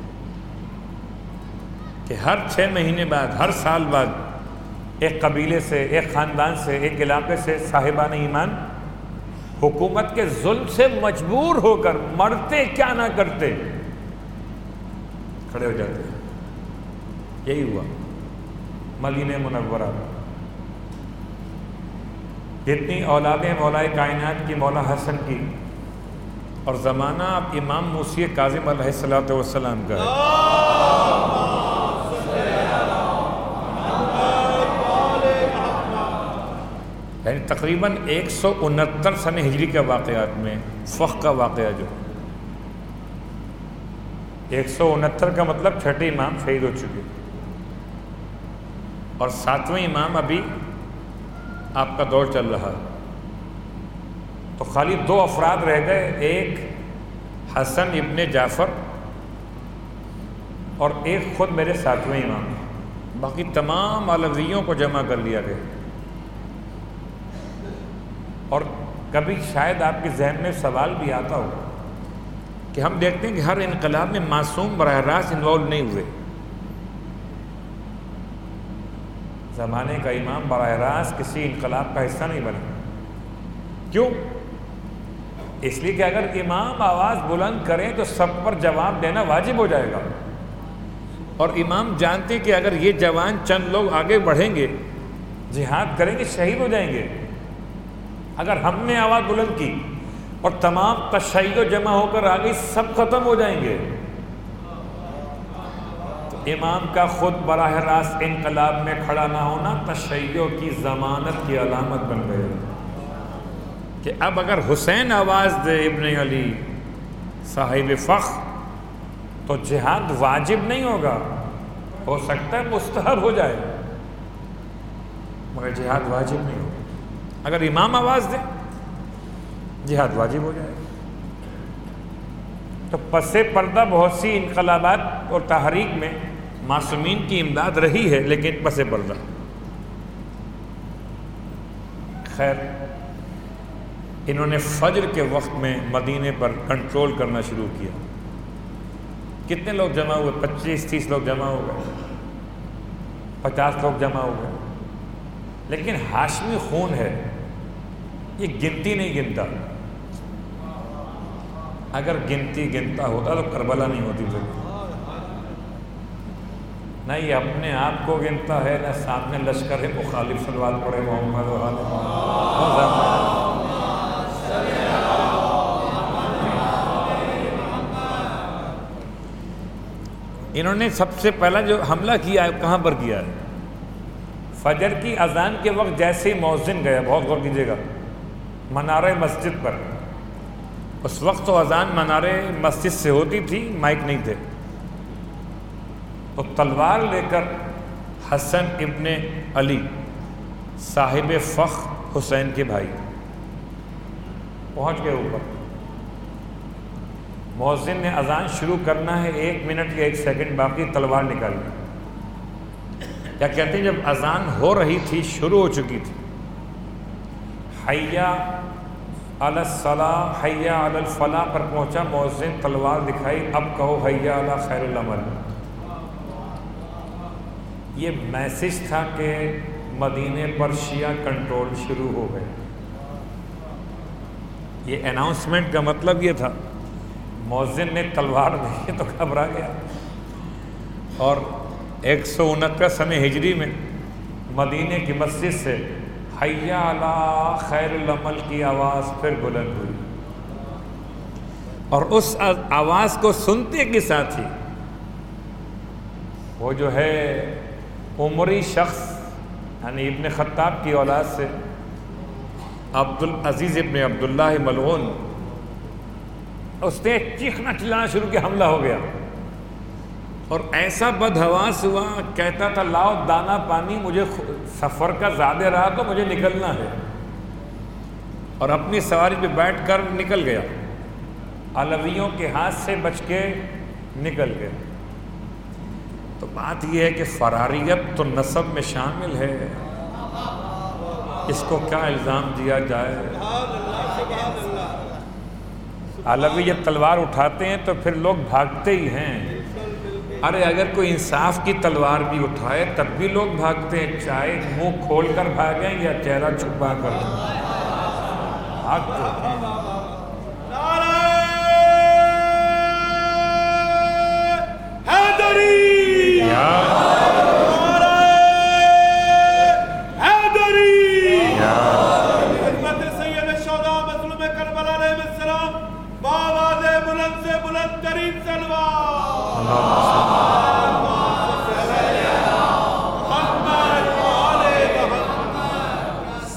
[SPEAKER 2] کہ ہر 6 مہینے بعد، ہر سال بعد ایک قبیلے سے، ایک خاندان سے، ایک علاقے سے صاحبان ایمان حکومت کے ظلم سے مجبور ہو کر مرتے کیا نہ کرتے کھڑے ہو جاتے ہیں. یہی ہوا مدینہ منورہ میں. جتنی اولادیں مولا کائنات کی مولا حسن کی، اور زمانہ اب امام موسی کاظم علیہ الصلوۃ والسلام کا ہے. یعنی تقریباً 169 سن ہجری کے واقعات میں فخ کا واقعہ جو 169 کا مطلب چھٹے امام شہید ہو چکے اور 7ویں امام ابھی آپ کا دور چل رہا ہے، تو خالی 2 افراد رہ گئے، ایک حسن ابن جعفر اور ایک خود میرے 7ویں امام، باقی تمام علویوں کو جمع کر لیا گیا۔ اور کبھی شاید آپ کے ذہن میں سوال بھی آتا ہو کہ ہم دیکھتے ہیں کہ ہر انقلاب میں معصوم براہ راست انوالو نہیں ہوئے، زمانے کا امام براہ راست کسی انقلاب کا حصہ نہیں بنا۔ کیوں؟ اس لیے کہ اگر امام آواز بلند کریں تو سب پر جواب دینا واجب ہو جائے گا، اور امام جانتے کہ اگر یہ جوان چند لوگ آگے بڑھیں گے، جہاد کریں گے، شہید ہو جائیں گے۔ اگر ہم نے آواز بلند کی اور تمام تشیع جمع ہو کر آ گئی، سب ختم ہو جائیں گے۔ تو امام کا خود براہ راست انقلاب میں کھڑا نہ ہونا تشیع کی ضمانت کی علامت بن گئی کہ اب اگر حسین آواز دے ابن علی صاحب فخر تو جہاد واجب نہیں ہوگا، ہو سکتا ہے مستحب ہو جائے مگر جہاد واجب نہیں ہوگا۔ اگر امام آواز دے جہاد واجب ہو جائے۔ تو پس پردہ بہت سی انقلابات اور تحریک میں معصومین کی امداد رہی ہے، لیکن پس پردہ۔ خیر، انہوں نے فجر کے وقت میں مدینے پر کنٹرول کرنا شروع کیا۔ کتنے لوگ جمع ہوئے؟ 25-30 لوگ جمع ہو گئے، 50 لوگ جمع ہو گئے، لیکن ہاشمی خون ہے، یہ گنتی نہیں گنتا۔ اگر گنتی گنتا ہوتا تو کربلا نہیں ہوتی پھر، نہ یہ اپنے آپ کو گنتا ہے، نہ سامنے لشکر مخالف صلوات پڑھے محمد و آل محمد۔ انہوں نے سب سے پہلا جو حملہ کیا ہے کہاں پر کیا ہے؟ فجر کی اذان کے وقت جیسے ہی مؤذن گیا، بہت غور کیجیے گا، منارہ مسجد پر، اس وقت تو اذان منارہ مسجد سے ہوتی تھی، مائک نہیں تھے، تو تلوار لے کر حسن ابن علی صاحب فخر حسین کے بھائی پہنچ گئے اوپر۔ مؤذن نے اذان شروع کرنا ہے، 1 منٹ یا 1 سیکنڈ باقی، تلوار نکالی۔ کیا کہتے ہیں جب اذان ہو رہی تھی، شروع ہو چکی تھی، حی علی الصلاۃ حی علی الفلاح پر پہنچا، مؤذن تلوار دکھائی، اب کہو حی علی خیر العمل۔ یہ میسج تھا کہ مدینے پر شیعہ کنٹرول شروع ہو گئے۔ یہ اناؤنسمنٹ کا مطلب یہ تھا۔ مؤذن نے تلوار دیکھی تو گھبرا گیا، اور 169 سنہ ہجری میں مدینے کی مسجد سے حی علی خیر العمل کی آواز پھر بلند ہوئی، اور اس آواز کو سنتے کے ساتھ ہی وہ جو ہے عمری شخص، یعنی ابن خطاب کی اولاد سے عبدالعزیز ابن عبداللہ ملعون، اس نے چیخنا چلانا شروع کیا، حملہ ہو گیا، اور ایسا بدحواس ہوا، کہتا تھا لاؤ دانا پانی، مجھے سفر کا زیادہ رہا تو مجھے نکلنا ہے، اور اپنی سواری پہ بیٹھ کر نکل گیا، علویوں کے ہاتھ سے بچ کے نکل گیا۔ تو بات یہ ہے کہ فراریت تو نسب میں شامل ہے، اس کو کیا الزام دیا جائے؟ علوی جب تلوار اٹھاتے ہیں تو پھر لوگ بھاگتے ہی ہیں۔ ارے اگر کوئی انصاف کی تلوار بھی اٹھائے تب بھی لوگ بھاگتے ہیں، چاہے منہ کھول کر بھاگیں یا چہرہ چھپا کر بھاگتے ہیں۔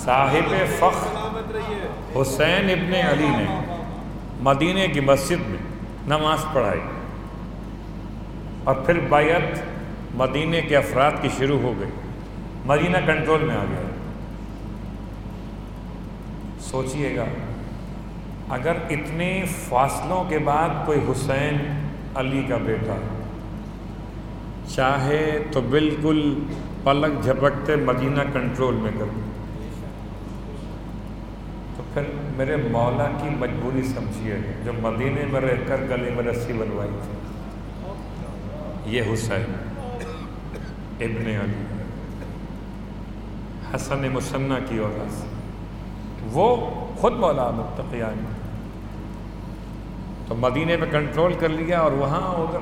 [SPEAKER 2] صاحب فخر حسین ابن علی نے مدینے کی مسجد میں نماز پڑھائی اور پھر بیعت مدینے کے افراد کی شروع ہو گئی، مدینہ کنٹرول میں آ گیا۔ سوچئے گا اگر اتنے فاصلوں کے بعد کوئی حسین علی کا بیٹا چاہے تو بالکل پلک جھپکتے مدینہ کنٹرول میں کر، تو پھر میرے مولا کی مجبوری سمجھیے جو مدینے میں رہ کر گلے میں رسی بنوائی تھی، یہ حسین ابن علی حسن مثنی کی اولاد سے، وہ خود مولا متقیان، تو مدینے میں کنٹرول کر لیا۔ اور وہاں ادھر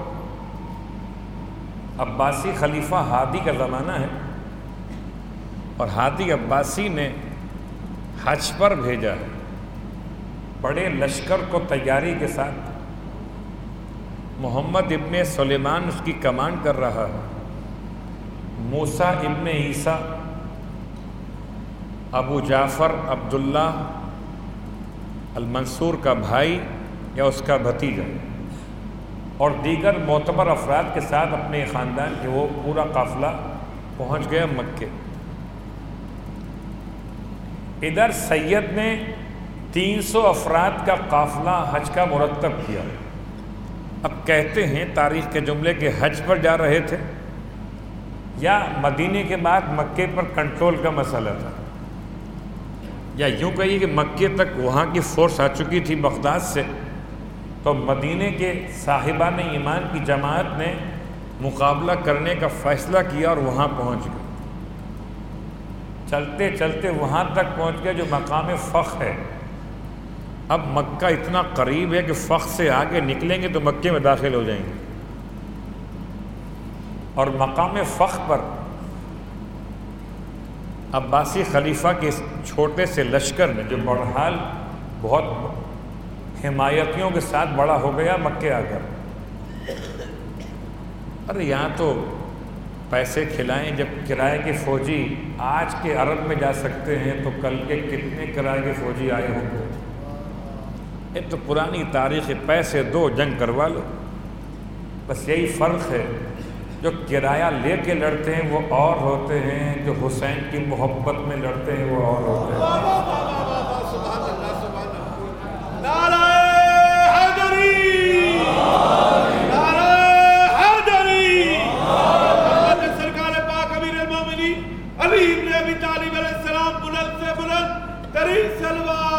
[SPEAKER 2] عباسی خلیفہ ہادی کا زمانہ ہے، اور ہادی عباسی نے حج پر بھیجا ہے بڑے لشکر کو تیاری کے ساتھ۔ محمد ابن سلیمان اس کی کمانڈ کر رہا ہے، موسیٰ ابن عیسیٰ، ابو جعفر عبداللہ المنصور کا بھائی یا اس کا بھتیجا، اور دیگر معتبر افراد کے ساتھ اپنے خاندان کے وہ پورا قافلہ پہنچ گیا مکے۔ ادھر سید نے 300 افراد کا قافلہ حج کا مرتب کیا۔ اب کہتے ہیں تاریخ کے جملے کہ حج پر جا رہے تھے یا مدینے کے بعد مکے پر کنٹرول کا مسئلہ تھا، یا یوں کہیے کہ مکے تک وہاں کی فورس آ چکی تھی بغداد سے، تو مدینے کے صاحبان ایمان کی جماعت نے مقابلہ کرنے کا فیصلہ کیا اور وہاں پہنچ گئے۔ چلتے چلتے وہاں تک پہنچ گئے جو مقام فخ ہے۔ اب مکہ اتنا قریب ہے کہ فخ سے آگے نکلیں گے تو مکے میں داخل ہو جائیں گے، اور مقام فخ پر عباسی خلیفہ کے چھوٹے سے لشکر نے، جو بہرحال بہت حمایتیوں کے ساتھ بڑا ہو گیا مکے آ کر، ارے یہاں تو پیسے کھلائیں، جب کرائے کے فوجی آج کے عرب میں جا سکتے ہیں تو کل کے کتنے کرائے کے فوجی آئے ہوں گے؟ یہ تو پرانی تاریخ، پیسے دو جنگ کروا لو، بس یہی فرق ہے۔ جو کرایہ لے کے لڑتے ہیں وہ اور ہوتے ہیں، جو حسین کی محبت میں لڑتے ہیں وہ اور ہوتے ہیں۔
[SPEAKER 1] نعرہ حیدری، نعرہ حیدری، سرکار پاک امیر المومنین علی ابن ابی طالب علیہ السلام بلند سے بلند ترین سلوات۔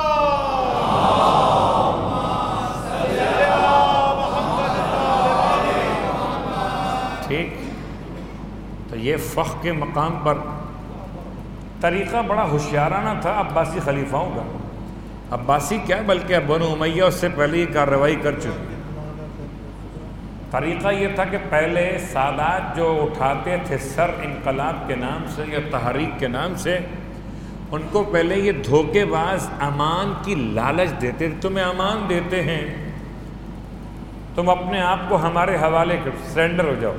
[SPEAKER 2] ٹھیک، تو یہ فخ کے مقام پر طریقہ بڑا ہوشیارانہ تھا عباسی خلیفاؤں کا۔ عباسی کیا بلکہ بنو امیہ اس سے پہلے یہ کارروائی کر چکی۔ طریقہ یہ تھا کہ پہلے سادات جو اٹھاتے تھے سر انقلاب کے نام سے یا تحریک کے نام سے، ان کو پہلے یہ دھوکے باز امان کی لالچ دیتے تھے، تمہیں امان دیتے ہیں، تم اپنے آپ کو ہمارے حوالے کر، سرنڈر ہو جاؤ۔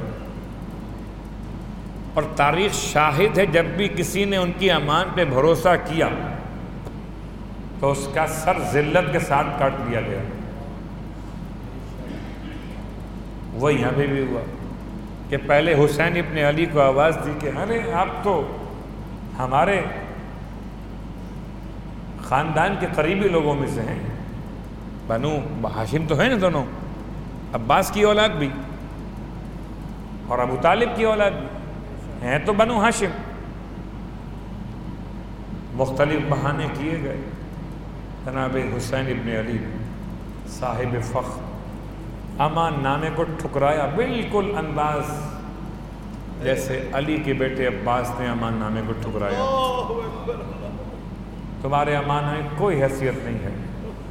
[SPEAKER 2] اور تاریخ شاہد ہے جب بھی کسی نے ان کی امان پہ بھروسہ کیا تو اس کا سر ذلت کے ساتھ کاٹ دیا گیا۔ وہ یہاں پہ بھی ہوا کہ پہلے حسین ابن علی کو آواز دی کہ ارے آپ تو ہمارے خاندان کے قریبی لوگوں میں سے ہیں، بنو ہاشم تو ہیں نا دونوں، عباس کی اولاد بھی اور ابو طالب کی اولاد بھی ہیں، تو بنو ہاشم۔ مختلف بہانے کیے گئے، جناب حسین ابن علی صاحب فخر امان نامے کو ٹھکرایا، بالکل انداز جیسے علی کے بیٹے عباس نے امان نامے کو ٹھکرایا۔ تمہارے امان نامے کوئی حیثیت نہیں ہے،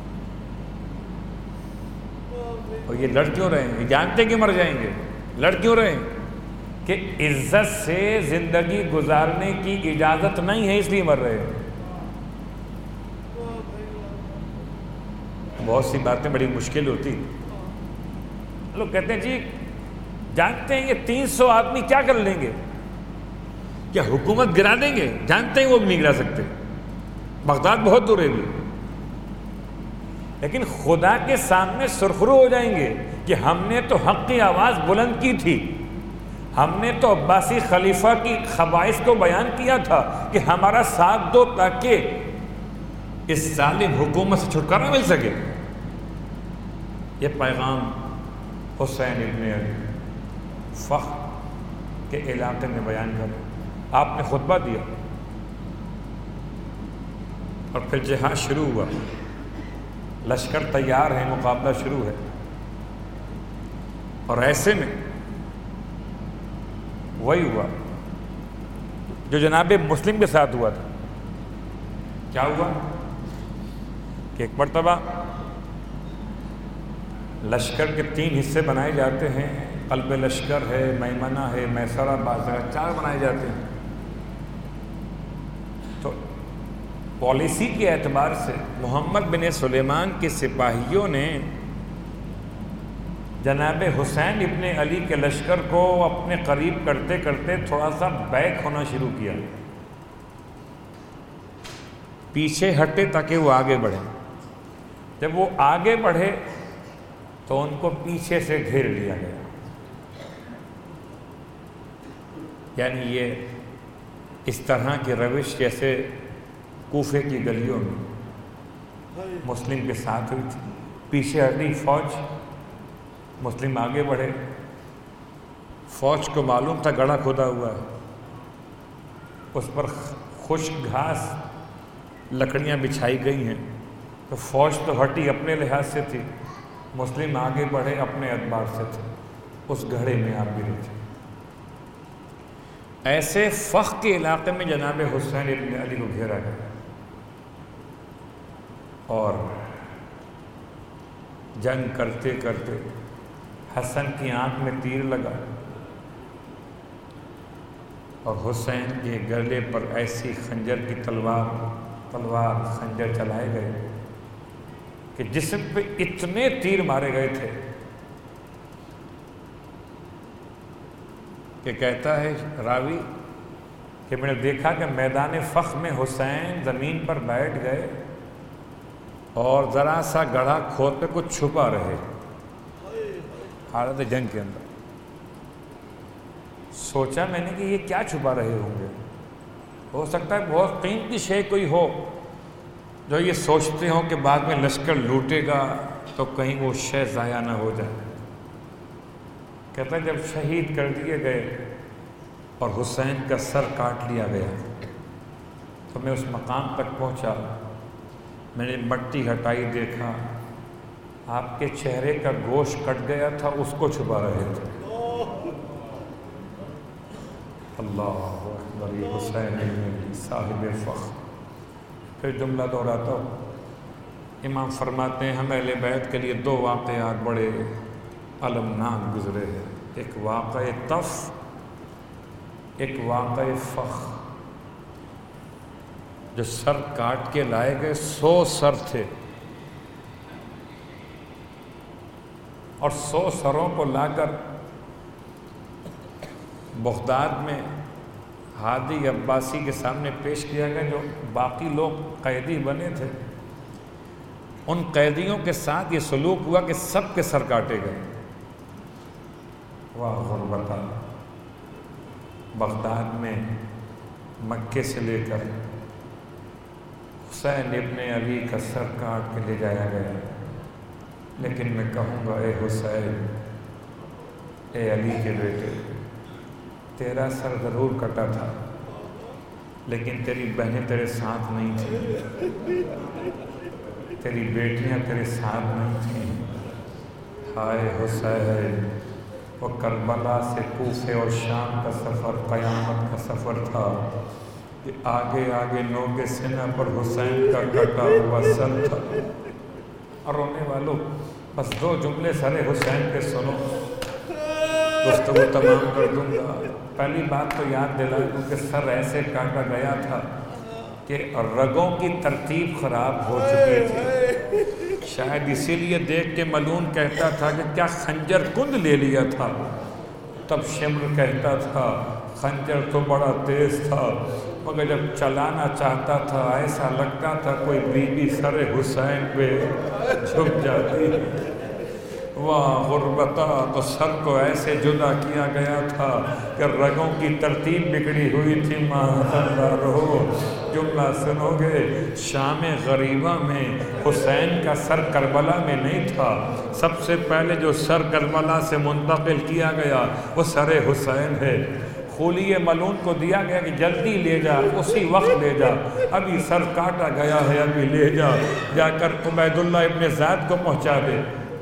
[SPEAKER 2] اور یہ لڑ کیوں رہے ہیں؟ جانتے کہ مر جائیں گے، لڑ کیوں رہے ہیں؟ کہ عزت سے زندگی گزارنے کی اجازت نہیں ہے، اس لیے مر رہے ہیں۔ بہت سی باتیں بڑی مشکل ہوتی، لوگ کہتے ہیں جی جانتے ہیں یہ 300 آدمی کیا کر لیں گے، کیا حکومت گرا دیں گے؟ جانتے ہیں وہ بھی نہیں گرا سکتے، بغداد بہت دور ہے بھی، لیکن خدا کے سامنے سرخرو ہو جائیں گے کہ ہم نے تو حق کی آواز بلند کی تھی، ہم نے تو عباسی خلیفہ کی خبائث کو بیان کیا تھا کہ ہمارا ساتھ دو تاکہ اس ظالم حکومت سے چھٹکارا مل سکے۔ یہ پیغام حسین ابن علی فخر کے علاقے میں بیان کر آپ نے خطبہ دیا، اور پھر جہاد شروع ہوا، لشکر تیار ہے، مقابلہ شروع ہے، اور ایسے میں وہی ہوا جو جناب مسلم کے ساتھ ہوا تھا۔ کیا ہوا کہ ایک مرتبہ لشکر کے 3 حصے بنائے جاتے ہیں، قلب لشکر ہے، میمنہ ہے، میسرہ، بازرہ، 4 بنائے جاتے ہیں۔ تو پالیسی کے اعتبار سے محمد بن سلیمان کے سپاہیوں نے جناب حسین ابن علی کے لشکر کو اپنے قریب کرتے کرتے تھوڑا سا بیک ہونا شروع کیا، پیچھے ہٹے تاکہ وہ آگے بڑھیں۔ جب وہ آگے بڑھے تو ان کو پیچھے سے گھیر لیا گیا، یعنی یہ اس طرح کی روش جیسے کوفے کی گلیوں میں مسلم کے ساتھ ہوئی تھی۔ پیچھے ہٹی فوج، مسلم آگے بڑھے، فوج کو معلوم تھا گڑھا کھودا ہوا ہے، اس پر خشک گھاس لکڑیاں بچھائی گئی ہیں، تو فوج تو ہٹی اپنے لحاظ سے تھی، مسلم آگے بڑھے اپنے اعتبار سے تھے، اس گڑھے میں آپ گرے تھے۔ ایسے فخ کے علاقے میں جناب حسین ابن علی کو گھیرا گیا، اور جنگ کرتے کرتے حسن کی آنکھ میں تیر لگا، اور حسین کے گلے پر ایسی خنجر کی تلوار خنجر چلائے گئے کہ جسم پہ اتنے تیر مارے گئے تھے کہ کہتا ہے راوی کہ میں نے دیکھا کہ میدان فخ میں حسین زمین پر بیٹھ گئے اور ذرا سا گڑھا کھود پہ کچھ چھپا رہے، حالت جنگ کے اندر۔ سوچا میں نے کہ یہ کیا چھپا رہے ہوں گے، ہو سکتا ہے بہت قیمتی شے کوئی ہو جو یہ سوچتے ہوں کہ بعد میں لشکر لوٹے گا تو کہیں وہ شے ضائع نہ ہو جائے۔ کہتا ہے جب شہید کر دیے گئے اور حسین کا سر کاٹ لیا گیا تو میں اس مقام تک پہنچا، میں نے مٹی ہٹائی، دیکھا آپ کے چہرے کا گوشت کٹ گیا تھا، اس کو چھپا رہے تھے۔ اللہ اکبر، حسین ابن صاحب فخر۔ پھر جملہ دہراتا ہوں، امام فرماتے ہیں ہم اہل بیت کے لیے 2 واقعات بڑے المناک گزرے ہیں، ایک واقع طف، ایک واقع فخ۔ جو سر کاٹ کے لائے گئے 100 سر تھے، اور 100 سروں کو لا کر بغداد میں ہادی عباسی کے سامنے پیش کیا گیا، جو باقی لوگ قیدی بنے تھے۔ ان قیدیوں کے ساتھ یہ سلوک ہوا کہ سب کے سر کاٹے گئے۔ واہ غربتہ، بغداد میں مکے سے لے کر حسین ابن علی کا سر کاٹ کے لے جایا گیا، لیکن میں کہوں گا اے حسین، اے علی کے بیٹے، تیرا سر ضرور کٹا تھا لیکن تیری بہنیں تیرے ساتھ نہیں تھیں، تیری بیٹیاں تیرے ساتھ نہیں تھیں۔ ہائے حسین، وہ کربلا سے کوفے اور شام کا سفر قیامت کا سفر تھا کہ آگے آگے نوکے سینہ پر حسین کا کٹا ہوا سر تھا۔ اور رونے والوں، بس 2 جملے سر حسین کے سنو، گفتگو تمام کر دوں گا۔ پہلی بات تو یاد دلا دوں کہ سر ایسے کاٹا گیا تھا کہ رگوں کی ترتیب خراب ہو چکی تھی، شاید اسی لیے دیکھ کے ملون کہتا تھا کہ کیا خنجر کند لے لیا تھا، تب شمر کہتا تھا خنجر تو بڑا تیز تھا، مگر جب چلانا چاہتا تھا ایسا لگتا تھا کوئی بیوی سر حسین پہ جھک جاتی. واہ غربتا، تو سر کو ایسے جدا کیا گیا تھا کہ رگوں کی ترتیب بگڑی ہوئی تھی. ماندار ہو جملہ سنو گے، شام غریبہ میں حسین کا سر کربلا میں نہیں تھا. سب سے پہلے جو سر کربلا سے منتقل کیا گیا وہ سر حسین ہے. خولی ملعون کو دیا گیا کہ جلدی لے جا، اسی وقت لے جا، ابھی سر کاٹا گیا ہے، ابھی لے جا، جا کر عبید اللہ ابن زید کو پہنچا دے.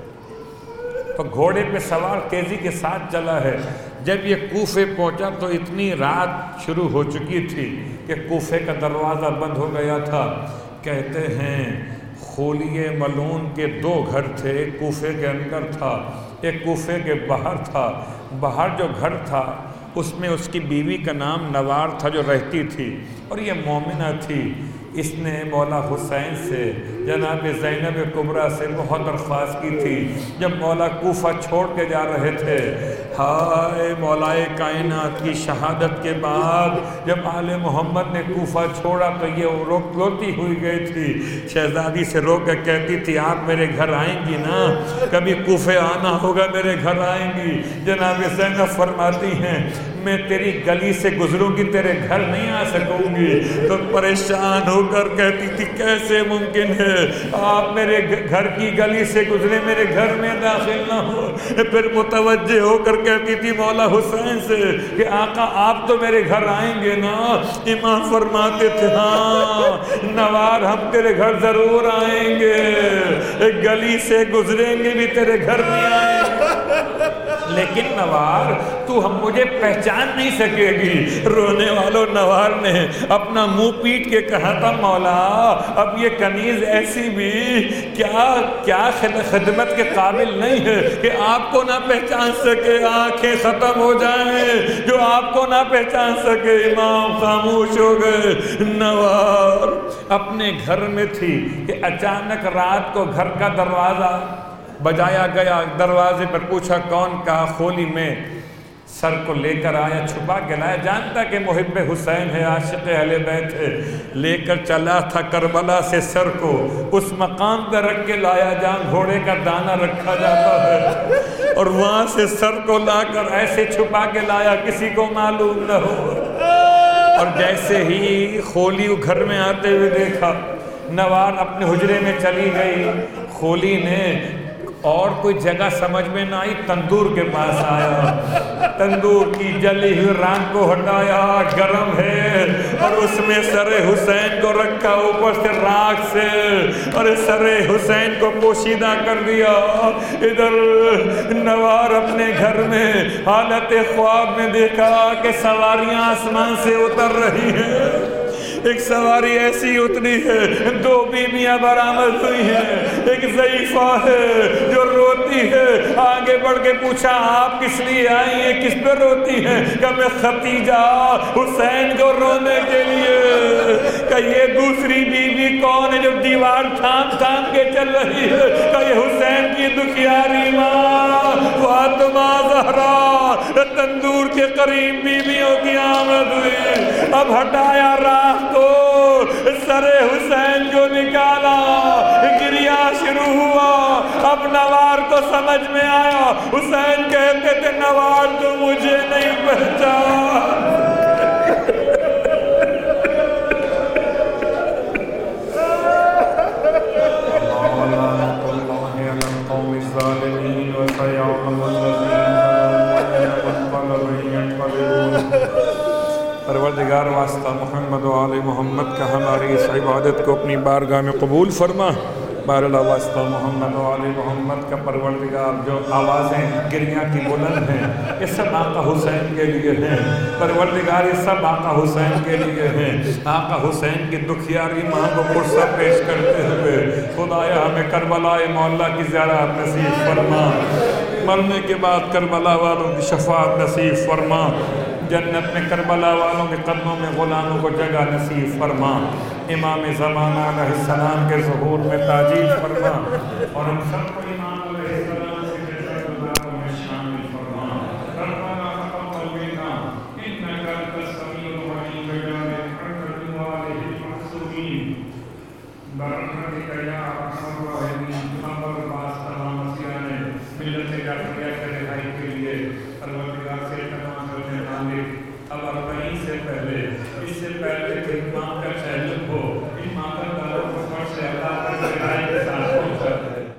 [SPEAKER 2] تو گھوڑے پہ سوار تیزی کے ساتھ چلا ہے. جب یہ کوفے پہنچا تو اتنی رات شروع ہو چکی تھی کہ کوفے کا دروازہ بند ہو گیا تھا. کہتے ہیں خولی ملعون کے 2 گھر تھے، ایک کوفے کے اندر تھا، ایک کوفے کے باہر تھا. باہر جو گھر تھا اس میں اس کی بیوی کا نام نوار تھا جو رہتی تھی، اور یہ مومنہ تھی. اس نے مولا حسین سے، جناب زینب کبریٰ سے بہت درخواست کی تھی. جب مولا کوفہ چھوڑ کے جا رہے تھے، ہائے مولائے کائنات کی شہادت کے بعد جب آل محمد نے کوفہ چھوڑا تو یہ روتی ہوئی گئی تھی. شہزادی سے رو کے کہتی تھی آپ میرے گھر آئیں گی نا، کبھی کوفے آنا ہوگا میرے گھر آئیں گی. جناب زینب فرماتی ہیں میں تیری گلی سے گزروں گی تیرے گھر نہیں آ سکوں گی. تو پریشان ہو کر کہتی تھی کیسے ممکن ہے آپ میرے گھر کی گلی سے گزرے میرے گھر میں داخل نہ ہو. پھر متوجہ ہو کر کہتی تھی مولا حسین سے کہ آقا آپ تو میرے گھر آئیں گے نا. امام فرماتے تھے ہاں نوار ہم تیرے گھر ضرور آئیں گے، ایک گلی سے گزریں گے بھی تیرے گھر نہیں آئیں گے. لیکن نوار تو ہم مجھے پہچان نہیں سکے گی. رونے والوں نوار نے اپنا منہ پیٹ کے کہا تھا مولا اب یہ کنیز ایسی بھی کیا خدمت کے قابل نہیں ہے کہ آپ کو نہ پہچان سکے. آنکھیں ختم ہو جائیں جو آپ کو نہ پہچان سکے. امام خاموش ہو گئے. نوار اپنے گھر میں تھی کہ اچانک رات کو گھر کا دروازہ بجایا گیا. دروازے پر پوچھا کون؟ کہا خولی میں. سر کو لے کر آیا، چھپا کے لایا، جانتا کہ محب حسین ہے، عاشق اہل بیت ہے. لے کر چلا تھا کربلا سے سر کو اس مقام پہ رکھ کے لایا جہاں گھوڑے کا دانہ رکھا جاتا ہے، اور وہاں سے سر کو لا کر ایسے چھپا کے لایا کسی کو معلوم نہ ہو. اور جیسے ہی خولی گھر میں آتے ہوئے دیکھا، نوار اپنے حجرے میں چلی گئی. خولی نے اور کوئی جگہ سمجھ میں نہ آئی، تندور کے پاس آیا، تندور کی جلی ہوئی ران کو ہٹایا، گرم ہے، اور اس میں سر حسین کو رکھا اوپر سے راکھ سے، اور سر حسین کو پوشیدہ کر دیا. ادھر نوار اپنے گھر میں حالت خواب میں دیکھا کہ سواریاں آسمان سے اتر رہی ہیں. ایک سواری ایسی اتری ہے، 2 بیویاں برآمد ہوئی ہیں، ایک ضعیفہ ہے جو روتی ہے. آگے بڑھ کے پوچھا آپ کس لیے آئی ہیں، کس پہ روتی ہیں؟ کہ میں ختیجہ حسین کو رونے کے لیے. کہ یہ دوسری بیوی کون ہے جو دیوار تھام تھام کے چل رہی ہے؟ کہ یہ حسین کی دکھیاری ماں فاطمہ زہرا. تندور کے قریب بیویوں کی آمد ہوئی. اب ہٹایا راہ کو، سر حسین کو نکالا، گریا شروع ہوا. اب نوار کو سمجھ میں آیا. حسین کہتے تھے نوار تو مجھے نہیں پہچان. پروردگار واسطہ محمد و آل محمد کا ہماری اس عبادت کو اپنی بارگاہ میں قبول فرما. باراللہ واسطہ محمد و آل محمد کا پروردگار جو آوازیں گریاں کی بلند ہیں یہ سب آقا حسین کے لیے ہیں. پروردگار یہ سب آقا حسین کے لیے ہیں. آقا حسین کی دکھیاری ماں کو پرسہ پیش کرتے ہوئے خدایا ہمیں کربلا مولا کی زیارت نصیب فرما. مرنے کے بعد کربلا والوں کی شفاعت نصیب فرما. جنت میں کربلا والوں کے قدموں میں غلاموں کو جگہ نصیب فرما. امام زمانہ علیہ السلام کے ظہور میں تاجیل فرما، اور ہم سب کو امام علیہ السلام کے جزائر میں شامل فرما. ربنا تقبل منا انك انت السميع العليم وجعل جعفریہ کے رہائی کے لیے پروردگار سے تمام کرنے مالک اب 40 سے پہلے اس سے پہلے کہ امام کا تعلق ہو